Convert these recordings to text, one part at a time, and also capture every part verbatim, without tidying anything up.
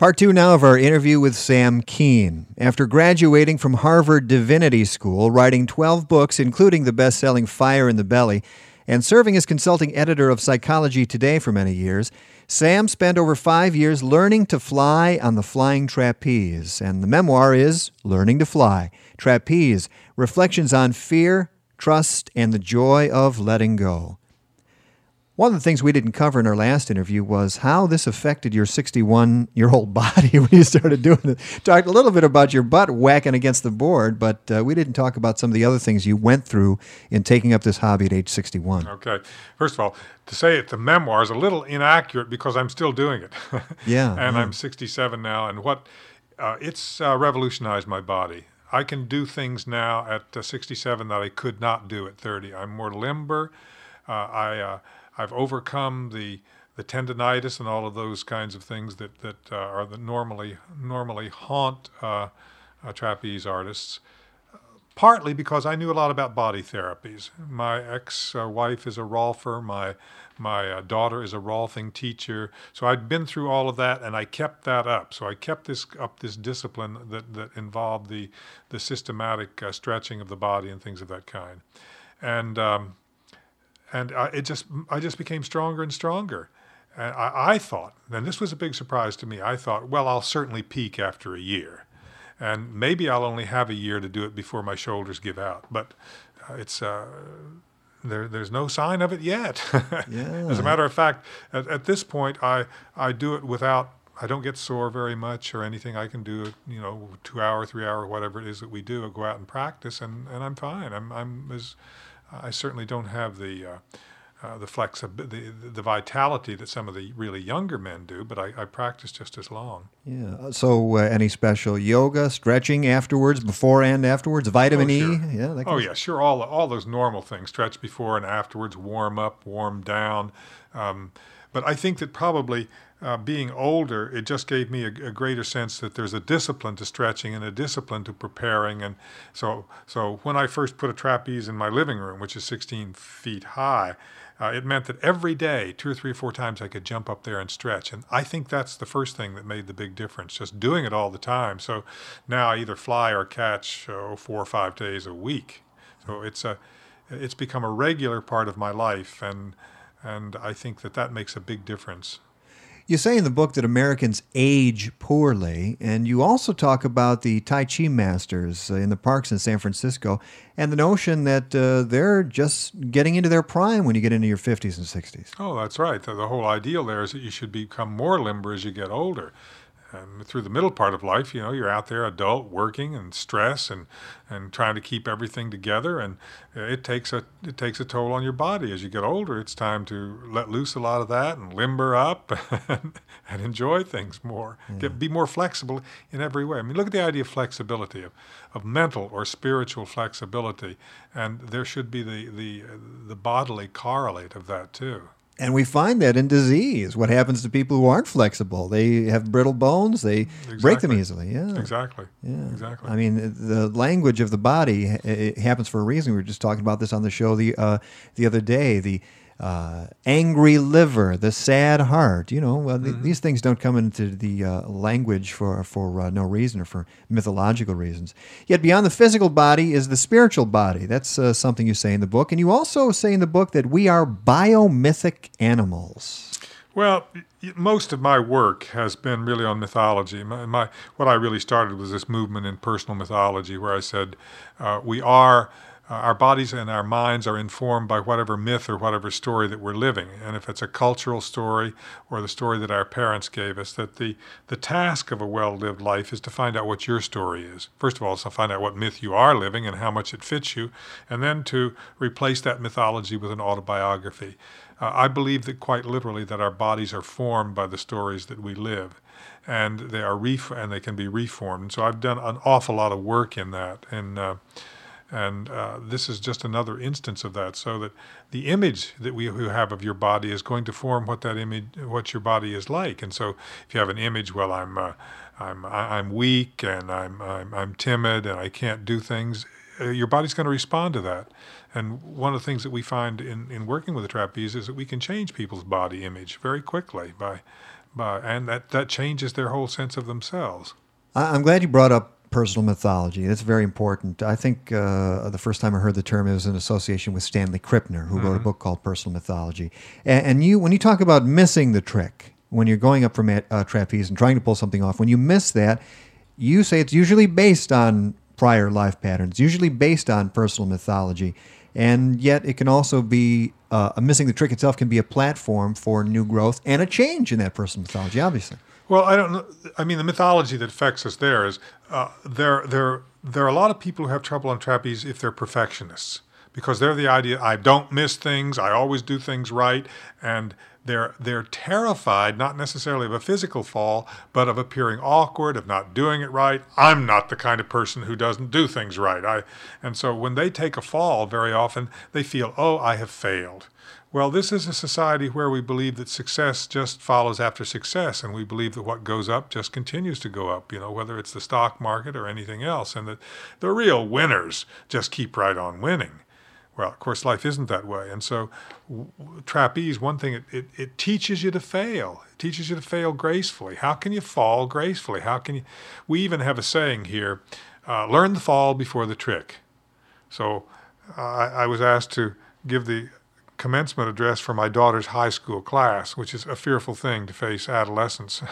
Part two now of our interview with Sam Kean. After graduating from Harvard Divinity School, writing twelve books, including the best-selling Fire in the Belly, and serving as consulting editor of Psychology Today for many years, Sam spent over five years learning to fly on the flying trapeze. And the memoir is Learning to Fly, Trapeze, Reflections on Fear, Trust, and the Joy of Letting Go. One of the things we didn't cover in our last interview was how this affected your sixty-one-year-old body when you started doing it. Talked a little bit about your butt whacking against the board, but uh, we didn't talk about some of the other things you went through in taking up this hobby at age sixty-one. Okay. First of all, to say it, the memoir is a little inaccurate because I'm still doing it. Yeah. and yeah. I'm sixty-seven now, and what uh, it's uh, revolutionized my body. I can do things now at uh, sixty-seven that I could not do at thirty. I'm more limber. Uh, I... Uh, I've overcome the the tendonitis and all of those kinds of things that that uh, are the normally normally haunt uh, uh, trapeze artists. Uh, partly because I knew a lot about body therapies. My ex-wife is a Rolfer. My my uh, daughter is a Rolfing teacher. So I'd been through all of that, and I kept that up. So I kept this up this discipline that that involved the the systematic uh, stretching of the body and things of that kind, and. Um, And I, it just, I just became stronger and stronger. And I, I thought, and this was a big surprise to me, I thought, well, I'll certainly peak after a year. And maybe I'll only have a year to do it before my shoulders give out. But uh, it's uh, there. There's no sign of it yet. Yeah. As a matter of fact, at, at this point, I, I do it without, I don't get sore very much or anything. I can do it, you know, two hour, three hour, whatever it is that we do. I go out and practice, and, and I'm fine. I'm, I'm as... I certainly don't have the uh, uh, the flexibility, the, the vitality that some of the really younger men do, but I, I practice just as long. Yeah. So, uh, any special yoga, stretching afterwards, before and afterwards, vitamin oh, E? sure. Yeah. That oh, of yeah, sure. All all those normal things: stretch before and afterwards, warm up, warm down. Um, but I think that probably uh, being older, it just gave me a, a greater sense that there's a discipline to stretching and a discipline to preparing. And so, so when I first put a trapeze in my living room, which is sixteen feet high, uh, it meant that every day, two or three or four times, I could jump up there and stretch. And I think that's the first thing that made the big difference, just doing it all the time. So now I either fly or catch oh, four or five days a week. So it's a, it's become a regular part of my life, and and I think that that makes a big difference. You say in the book that Americans age poorly, and you also talk about the Tai Chi masters uh, in the parks in San Francisco, and the notion that uh, they're just getting into their prime when you get into your fifties and sixties. Oh, that's right. The, the whole ideal there is that you should become more limber as you get older. And through the middle part of life, you know, you're out there adult, working and stress and, and trying to keep everything together, and it takes a it takes a toll on your body. As you get older, it's time to let loose a lot of that and limber up and, and enjoy things more. Yeah. Get, be more flexible in every way. I mean, look at the idea of flexibility, of, of mental or spiritual flexibility, and there should be the, the, the bodily correlate of that too. And we find that in disease. What happens to people who aren't flexible? They have brittle bones. They exactly. break them easily. Yeah, exactly. Yeah, exactly. I mean, the language of the body, it happens for a reason. We were just talking about this on the show the uh, the other day. The uh, angry liver, the sad heart. You know, well, th- mm-hmm. these things don't come into the uh, language for for uh, no reason or for mythological reasons. Yet beyond the physical body is the spiritual body. That's uh, something you say in the book, and you also say in the book that we are biomythic animals. Well, most of my work has been really on mythology. My, my what I really started was this movement in personal mythology, where I said uh, we are. Uh, our bodies and our minds are informed by whatever myth or whatever story that we're living. And if it's a cultural story or the story that our parents gave us, that the, the task of a well-lived life is to find out what your story is. First of all, it's to find out what myth you are living and how much it fits you, and then to replace that mythology with an autobiography. Uh, I believe that quite literally that our bodies are formed by the stories that we live, and they are ref- and they can be reformed. And so I've done an awful lot of work in that. And uh, And uh, this is just another instance of that, so that the image that we who have of your body is going to form what that image, what your body is like. And so, if you have an image, well, I'm, uh, I'm, I'm weak, and I'm, I'm, I'm timid, and I can't do things, uh, your body's going to respond to that. And one of the things that we find in, in working with the trapeze is that we can change people's body image very quickly by, by, and that, that changes their whole sense of themselves. I- I'm glad you brought up personal mythology. That's very important. I think uh, the first time I heard the term, it was in association with Stanley Krippner, who mm-hmm. wrote a book called Personal Mythology. And, and you, when you talk about missing the trick, when you're going up from a uh, trapeze and trying to pull something off, when you miss that, you say it's usually based on prior life patterns, usually based on personal mythology. And yet it can also be, uh, missing the trick itself can be a platform for new growth and a change in that personal mythology, obviously. Well, I don't know. I mean, the mythology that affects us there is uh, there, there, there are a lot of people who have trouble on trapeze if they're perfectionists, because they're the idea, I don't miss things, I always do things right, and they're they're terrified, not necessarily of a physical fall, but of appearing awkward, of not doing it right. I'm not the kind of person who doesn't do things right. I, and so when they take a fall, very often they feel, oh, I have failed. Well, this is a society where we believe that success just follows after success, and we believe that what goes up just continues to go up, you know, whether it's the stock market or anything else, and that the real winners just keep right on winning. Well, of course, life isn't that way. And so w- trapeze, one thing, it, it, it teaches you to fail. It teaches you to fail gracefully. How can you fall gracefully? How can you? We even have a saying here, uh, learn the fall before the trick. So uh, I, I was asked to give the commencement address for my daughter's high school class, which is a fearful thing to face adolescence.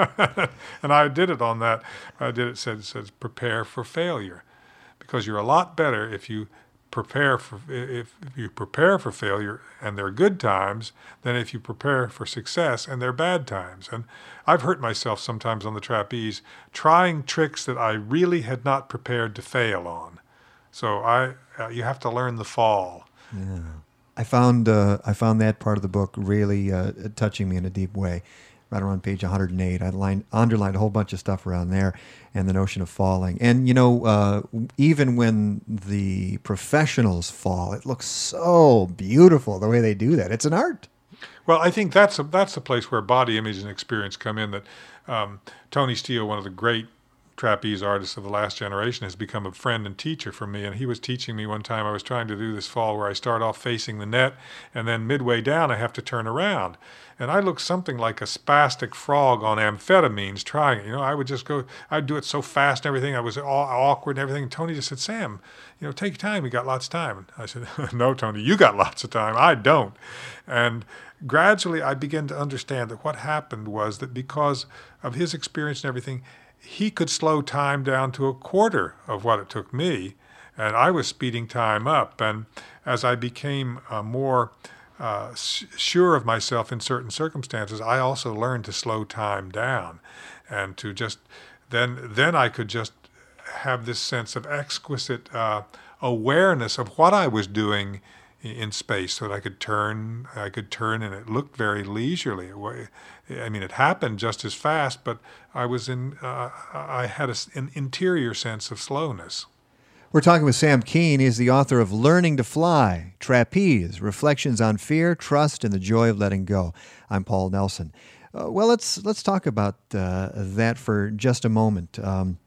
And I did it on that. I did it, said, it says, prepare for failure. Because you're a lot better if you prepare for if, if you prepare for failure and they're good times than if you prepare for success and they're bad times. And I've hurt myself sometimes on the trapeze trying tricks that I really had not prepared to fail on. So I uh, you have to learn the fall. Yeah. I found uh, I found that part of the book really uh, touching me in a deep way. Right around page one hundred eight, I lined, underlined a whole bunch of stuff around there and the notion of falling. And, you know, uh, even when the professionals fall, it looks so beautiful the way they do that. It's an art. Well, I think that's a, that's the place where body image and experience come in. That um, Tony Steele, one of the great trapeze artists of the last generation, has become a friend and teacher for me. And he was teaching me one time, I was trying to do this fall where I start off facing the net, and then midway down I have to turn around. And I looked something like a spastic frog on amphetamines trying it. You know, I would just go, I'd do it so fast and everything. I was all awkward and everything. And Tony just said, Sam, you know, take your time. You got lots of time. And I said, no, Tony, you got lots of time. I don't. And gradually I began to understand that what happened was that because of his experience and everything, he could slow time down to a quarter of what it took me. And I was speeding time up. And as I became uh, more Uh, sure of myself in certain circumstances, I also learned to slow time down, and to just then then I could just have this sense of exquisite uh, awareness of what I was doing in, in space, so that I could turn, I could turn, and it looked very leisurely. I mean, it happened just as fast, but I was in, uh, I had a, an interior sense of slowness. We're talking with Sam Keen. He's the author of Learning to Fly, Trapeze, Reflections on Fear, Trust, and the Joy of Letting Go. I'm Paul Nelson. Uh, well, let's let's talk about uh, that for just a moment. Um,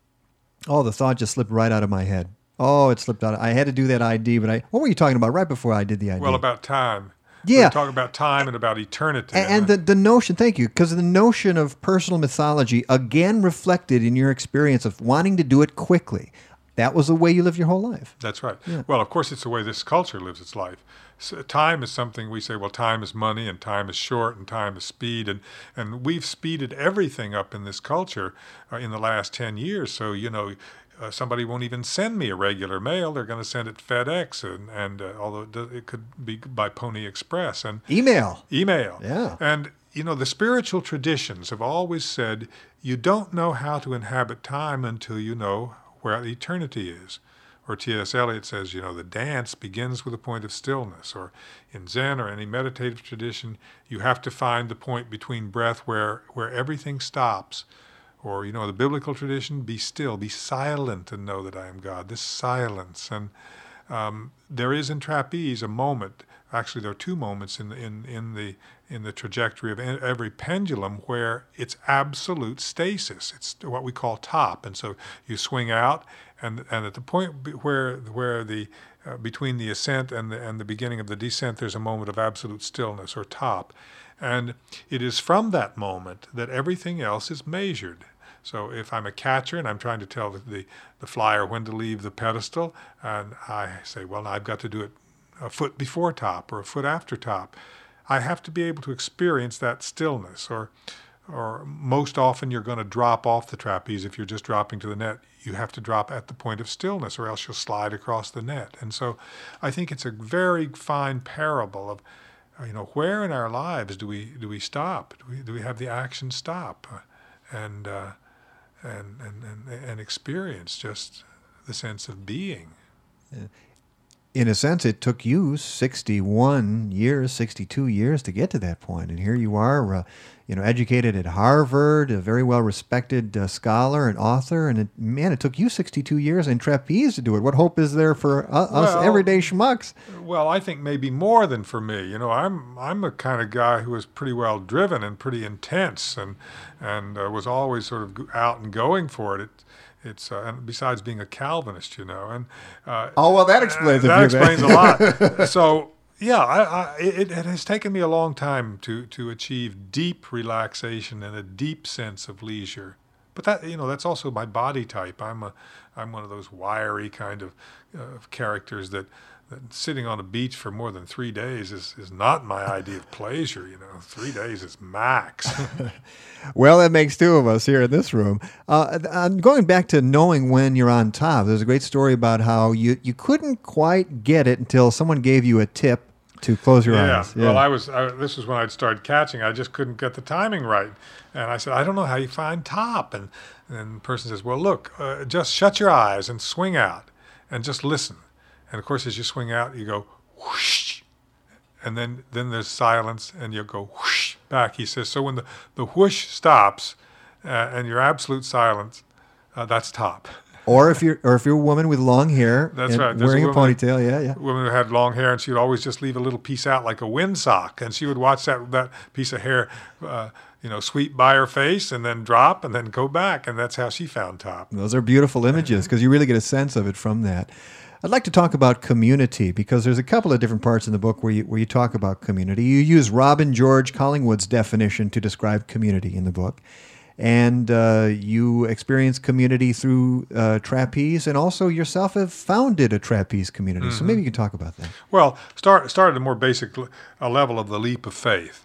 oh, the thought just slipped right out of my head. Oh, it slipped out. I had to do that I D, but I what were you talking about right before I did the I D? Well, about time. Yeah. We were talking about time and about eternity. And, and the, the notion, thank you, because the notion of personal mythology, again reflected in your experience of wanting to do it quickly. That was the way you lived your whole life. That's right. Yeah. Well, of course, it's the way this culture lives its life. So time is something we say, well, time is money, and time is short, and time is speed. And, and we've speeded everything up in this culture uh, in the last ten years. So, you know, uh, somebody won't even send me a regular mail. They're going to send it FedEx, and, and uh, although it, does, it could be by Pony Express. And Email. Email. Yeah. And, you know, the spiritual traditions have always said you don't know how to inhabit time until you know where eternity is. Or T S Eliot says, you know, the dance begins with a point of stillness. Or in Zen or any meditative tradition, you have to find the point between breath where, where everything stops. Or, you know, the biblical tradition, be still, be silent and know that I am God. This silence. And um, there is in trapeze a moment, actually there are two moments in the, in, in the in the trajectory of every pendulum where it's absolute stasis. It's what we call top. And so you swing out, and and at the point where where the uh, between the ascent and the and the beginning of the descent, there's a moment of absolute stillness, or top. And it is from that moment that everything else is measured. So if I'm a catcher and I'm trying to tell the, the, the flyer when to leave the pedestal, and I say, well, I've got to do it a foot before top or a foot after top, I have to be able to experience that stillness. Or or most often you're going to drop off the trapeze. If you're just dropping to the net, you have to drop at the point of stillness, or else you'll slide across the net. And so I think it's a very fine parable of, you know, where in our lives do we do we stop? Do we do we have the action stop, and uh, and, and and and experience just the sense of being? Yeah. In a sense, it took you sixty-one years, sixty-two years to get to that point, and here you are, uh, you know, educated at Harvard, a very well-respected uh, scholar and author, and it, man, it took you sixty-two years in trapeze to do it. What hope is there for uh, us well, everyday schmucks? Well, I think maybe more than for me. You know, I'm I'm a kind of guy who was pretty well driven and pretty intense, and and uh, was always sort of out and going for it. it It's uh, and besides being a Calvinist, you know, and uh, oh well, that explains uh, that a few explains a lot. So yeah, I, I, it, it has taken me a long time to to achieve deep relaxation and a deep sense of leisure. But that, you know, that's also my body type. I'm a I'm one of those wiry kind of uh, characters that. Sitting on a beach for more than three days is, is not my idea of pleasure. You know, three days is max. Well, that makes two of us here in this room. Uh, going back to knowing when you're on top, there's a great story about how you, you couldn't quite get it until someone gave you a tip to close your yeah. eyes. Yeah. Well, I was. I, this was when I'd started catching. I just couldn't get the timing right, and I said, I don't know how you find top. And and the person says, well, look, uh, just shut your eyes and swing out, and just listen. And of course, as you swing out, you go whoosh, and then, then there's silence, and you'll go whoosh back. He says, so when the, the whoosh stops uh, and you're absolute silence, uh, that's top. Or if you're or if you're a woman with long hair, that's and right, There's wearing a, a ponytail, yeah, yeah. A woman who had long hair, and she would always just leave a little piece out like a windsock, and she would watch that that piece of hair, uh, you know, sweep by her face, and then drop, and then go back, and that's how she found top. Those are beautiful images because you really get a sense of it from that. I'd like to talk about community because there's a couple of different parts in the book where you where you talk about community. You use Robin George Collingwood's definition to describe community in the book, and uh, you experience community through uh, trapeze, and also yourself have founded a trapeze community. Mm-hmm. So maybe you can talk about that. Well, start start at a more basic a level of the leap of faith.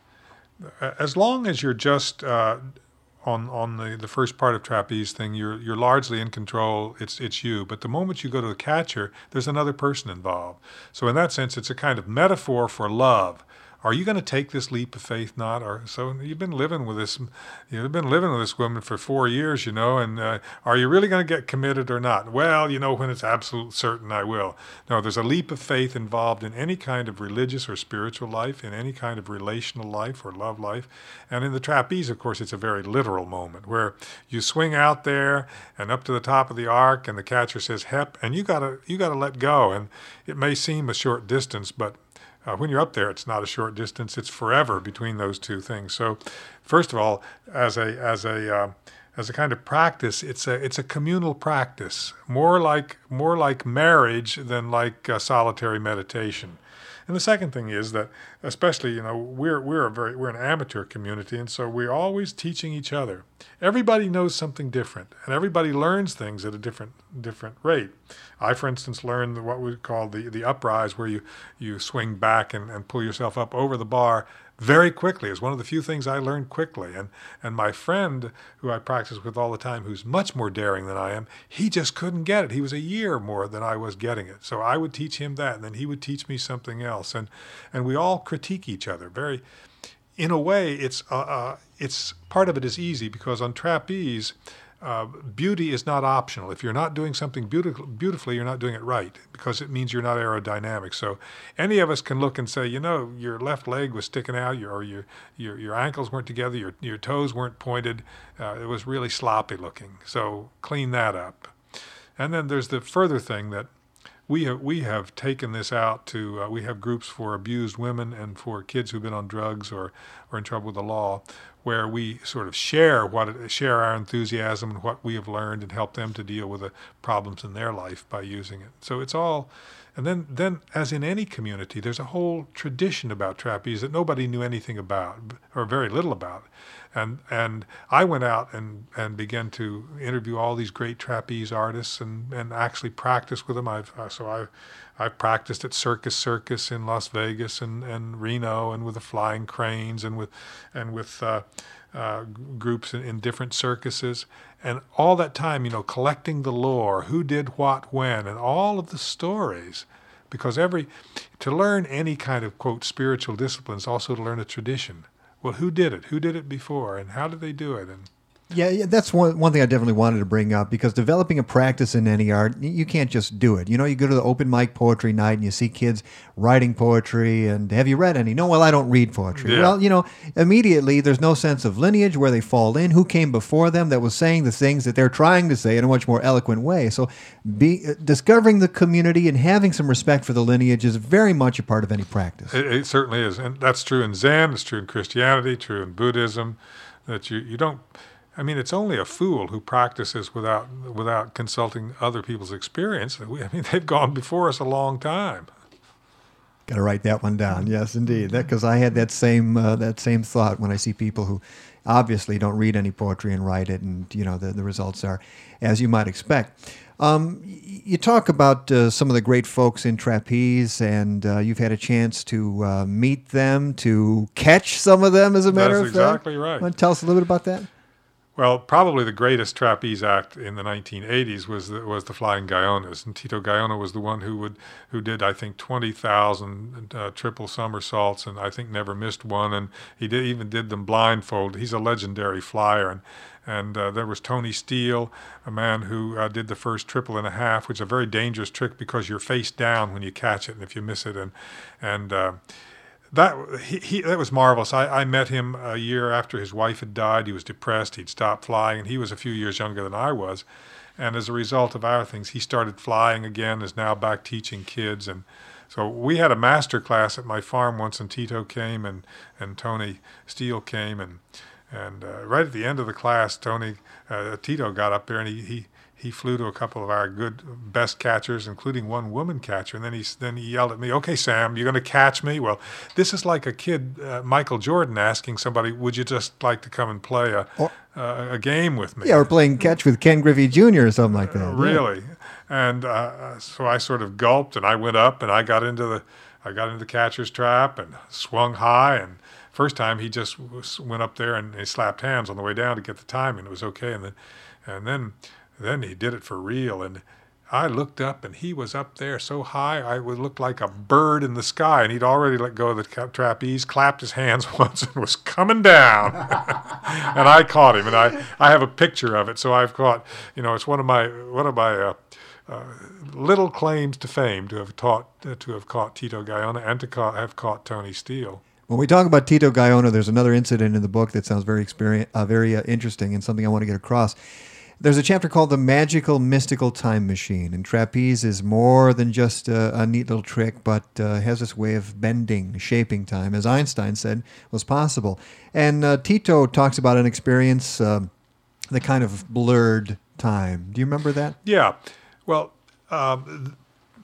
As long as you're just uh, on on the, the first part of trapeze thing, you're you're largely in control. It's it's you. But the moment you go to the catcher, there's another person involved. So in that sense, it's a kind of metaphor for love. Are you going to take this leap of faith, not? Or so you've been living with this, you've been living with this woman for four years, you know, and uh, are you really going to get committed or not? Well, you know, when it's absolute certain, I will. No, there's a leap of faith involved in any kind of religious or spiritual life, in any kind of relational life or love life. And in the trapeze, of course, it's a very literal moment where you swing out there and up to the top of the arc, and the catcher says, "Hep," and you gotta you gotta let go. And it may seem a short distance, but Uh, when you're up there, it's not a short distance; it's forever between those two things. So, first of all, as a as a uh, as a kind of practice, it's a it's a communal practice, more like more like marriage than like uh, solitary meditation. And the second thing is that, especially, you know, we're we're a very we're an amateur community, and so we're always teaching each other. Everybody knows something different, and everybody learns things at a different different rate. I, for instance, learned what we call the the uprise, where you you swing back and, and pull yourself up over the bar very quickly. It's one of the few things I learned quickly. And and my friend, who I practice with all the time, who's much more daring than I am, he just couldn't get it. He was a year more than I was getting it. So I would teach him that, and then he would teach me something else. And and we all critique each other. Very, in a way, it's uh, uh, it's part of it is easy because on trapeze, Uh, beauty is not optional. If you're not doing something beautiful, beautifully, you're not doing it right, because it means you're not aerodynamic. So any of us can look and say, you know, your left leg was sticking out, your, or your your your ankles weren't together, your your toes weren't pointed. Uh, it was really sloppy looking. So clean that up. And then there's the further thing that we have we have taken this out to. Uh, we have groups for abused women and for kids who've been on drugs or or in trouble with the law, where we sort of share what share our enthusiasm and what we have learned and help them to deal with the problems in their life by using it. So it's all And then, then, as in any community, there's a whole tradition about trapeze that nobody knew anything about, or very little about. And and I went out and, and began to interview all these great trapeze artists and, and actually practice with them. I've uh, so I I practiced at Circus Circus in Las Vegas and, and Reno, and with the Flying Cranes, and with and with uh, uh, groups in, in different circuses. And all that time, you know, collecting the lore, who did what when, and all of the stories. Because every, to learn any kind of, quote, spiritual discipline is also to learn a tradition. Well, who did it? Who did it before? And how did they do it? And Yeah, yeah, that's one one thing I definitely wanted to bring up, because developing a practice in any art, y- you can't just do it. You know, you go to the open mic poetry night and you see kids writing poetry, and have you read any? No, well, I don't read poetry. Yeah. Well, you know, immediately there's no sense of lineage, where they fall in, who came before them that was saying the things that they're trying to say in a much more eloquent way. So be, uh, discovering the community and having some respect for the lineage is very much a part of any practice. it, it certainly is. And that's true in Zen, it's true in Christianity, true in Buddhism, that you, you don't... I mean, it's only a fool who practices without without consulting other people's experience. We, I mean, they've gone before us a long time. Got to write that one down. Yes, indeed. That because I had that same uh, that same thought when I see people who obviously don't read any poetry and write it, and you know the, the results are as you might expect. Um, y- you talk about uh, some of the great folks in trapeze, and uh, you've had a chance to uh, meet them, to catch some of them, as a matter That's of fact. exactly right. Want to tell us a little bit about that? Well, probably the greatest trapeze act in the nineteen eighties was the, was the Flying Gaionas, and Tito Gaiona was the one who would who did I think twenty thousand uh, triple somersaults, and I think never missed one, and he did, even did them blindfold. He's a legendary flyer, and and uh, there was Tony Steele, a man who uh, did the first triple and a half, which is a very dangerous trick because you're face down when you catch it, and if you miss it, and and uh, That he, he that was marvelous. I, I met him a year after his wife had died. He was depressed. He'd stopped flying, and he was a few years younger than I was. And as a result of our things, he started flying again, is now back teaching kids. And so we had a master class at my farm once, and Tito came, and, and Tony Steele came. And, and uh, right at the end of the class, Tony uh, Tito got up there, and he, he He flew to a couple of our good, best catchers, including one woman catcher, and then he then he yelled at me, "Okay, Sam, you're going to catch me?" Well, this is like a kid, uh, Michael Jordan, asking somebody, "Would you just like to come and play a Or- uh, a game with me?" Yeah, we're playing catch with Ken Griffey Junior or something like that. Uh, Yeah. really, and uh, so I sort of gulped, and I went up, and I got into the I got into the catcher's trap and swung high. And first time he just was, went up there and he slapped hands on the way down to get the time, and it was okay. And then and then. Then he did it for real, and I looked up, and he was up there so high, I would look like a bird in the sky, and he'd already let go of the tra- trapeze, clapped his hands once, and was coming down. And I caught him, and I, I have a picture of it, so I've caught, you know, it's one of my one of my uh, uh, little claims to fame to have taught uh, to have caught Tito Gaiona and to ca- have caught Tony Steele. When we talk about Tito Gaiona, there's another incident in the book that sounds very experience, uh, very uh, interesting, and something I want to get across. There's a chapter called The Magical Mystical Time Machine, and trapeze is more than just a, a neat little trick, but uh, has this way of bending, shaping time, as Einstein said was possible. And uh, Tito talks about an experience uh, that kind of blurred time. Do you remember that? Yeah. Well, um,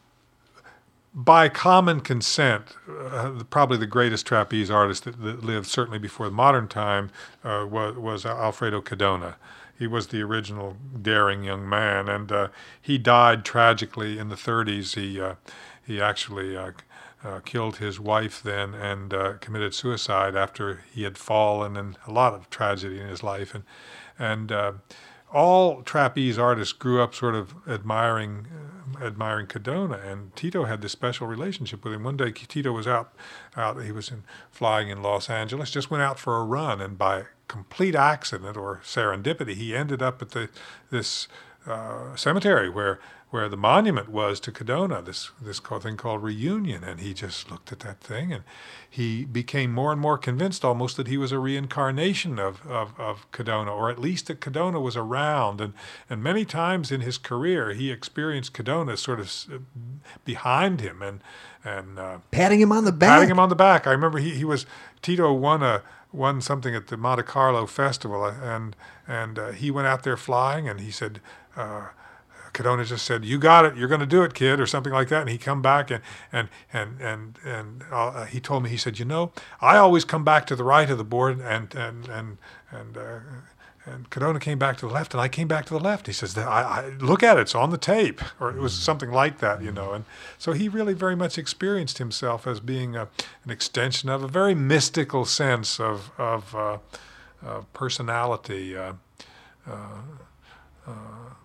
by common consent, uh, probably the greatest trapeze artist that, that lived, certainly before the modern time, uh, was, was Alfredo Cadona. He was the original daring young man, and uh, he died tragically in the thirties. He uh, he actually uh, uh, killed his wife then and uh, committed suicide after he had fallen, and a lot of tragedy in his life. And and uh, all trapeze artists grew up sort of admiring uh, admiring Cadona, and Tito had this special relationship with him. One day Tito was out out he was in, flying in Los Angeles, just went out for a run, and by complete accident or serendipity, he ended up at the this uh, cemetery where where the monument was to Cadona, this this thing called Reunion, and he just looked at that thing, and he became more and more convinced almost that he was a reincarnation of, of, of Cadona, or at least that Cadona was around, and, and many times in his career he experienced Cadona sort of behind him and and uh, Patting him on the back. patting him on the back. I remember he, he was Tito won a won something at the Monte Carlo Festival, and and uh, he went out there flying, and he said, uh, Cadona just said, "You got it. You're going to do it, kid," or something like that. And he come back and and and and and uh, he told me, he said, "You know, I always come back to the right of the board, and and and and." Uh, And Cadona came back to the left, and I came back to the left. He says, I, I, look at it, it's on the tape. Or it was something like that, you know. And so he really very much experienced himself as being a, an extension of a very mystical sense of, of uh, uh, personality, uh, uh, uh,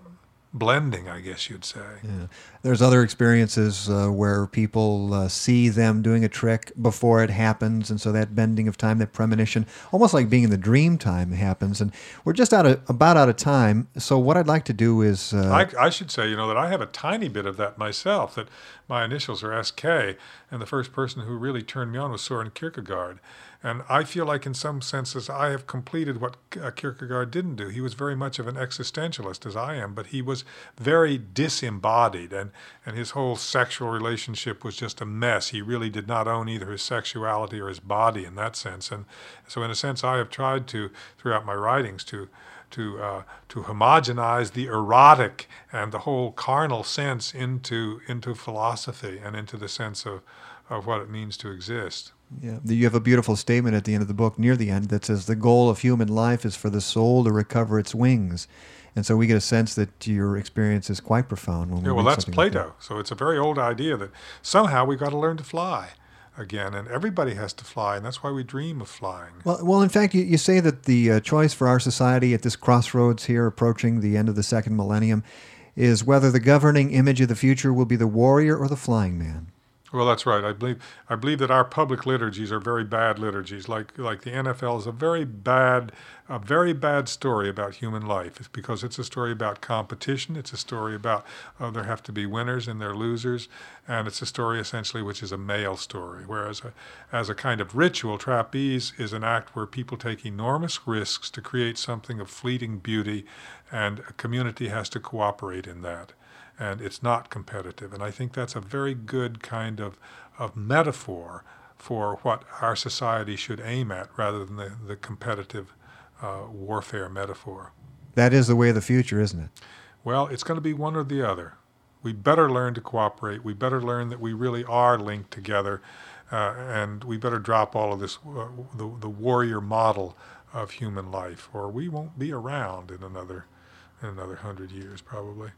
blending, I guess you'd say. Yeah. There's other experiences uh, where people uh, see them doing a trick before it happens, and so that bending of time, that premonition, almost like being in the dream time happens. And we're just out of, about out of time, so what I'd like to do is... Uh, I, I should say, you know, that I have a tiny bit of that myself, that my initials are S K, and the first person who really turned me on was Soren Kierkegaard. And I feel like in some senses I have completed what Kierkegaard didn't do. He was very much of an existentialist, as I am, but he was very disembodied, and, and his whole sexual relationship was just a mess. He really did not own either his sexuality or his body in that sense. And so in a sense I have tried to, throughout my writings, to to uh, to homogenize the erotic and the whole carnal sense into into philosophy and into the sense of, of what it means to exist. Yeah, you have a beautiful statement at the end of the book, near the end, that says the goal of human life is for the soul to recover its wings. And so we get a sense that your experience is quite profound. When we yeah, well, read that's something Plato. like that. So it's a very old idea that somehow we've got to learn to fly again, and everybody has to fly, and that's why we dream of flying. Well, well, in fact, you, you say that the uh, choice for our society at this crossroads here, approaching the end of the second millennium, is whether the governing image of the future will be the warrior or the flying man. Well, that's right. I believe I believe that our public liturgies are very bad liturgies. Like like the N F L is a very bad, a very bad story about human life. It's because it's a story about competition. It's a story about uh, there have to be winners and there are losers, and it's a story essentially which is a male story. Whereas a, as a kind of ritual, trapeze is an act where people take enormous risks to create something of fleeting beauty, and a community has to cooperate in that. And it's not competitive. And I think that's a very good kind of, of metaphor for what our society should aim at, rather than the, the competitive uh, warfare metaphor. That is the way of the future, isn't it? Well, it's going to be one or the other. We better learn to cooperate. We better learn that we really are linked together, uh, and we better drop all of this, uh, the, the warrior model of human life, or we won't be around in another, in another hundred years, probably.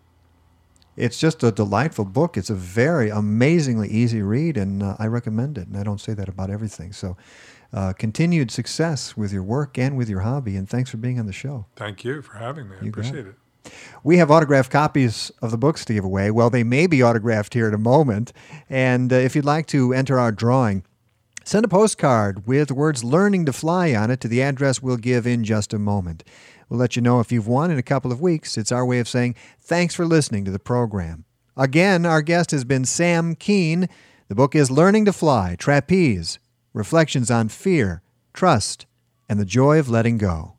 It's just a delightful book. It's a very amazingly easy read, and uh, I recommend it. And I don't say that about everything. So uh, continued success with your work and with your hobby, and thanks for being on the show. Thank you for having me. I You got appreciate it. it. We have autographed copies of the books to give away. Well, they may be autographed here in a moment. And uh, if you'd like to enter our drawing, send a postcard with the words "Learning to Fly" on it to the address we'll give in just a moment. We'll let you know if you've won in a couple of weeks. It's our way of saying thanks for listening to the program. Again, our guest has been Sam Keen. The book is Learning to Fly, Trapeze, Reflections on Fear, Trust, and the Joy of Letting Go.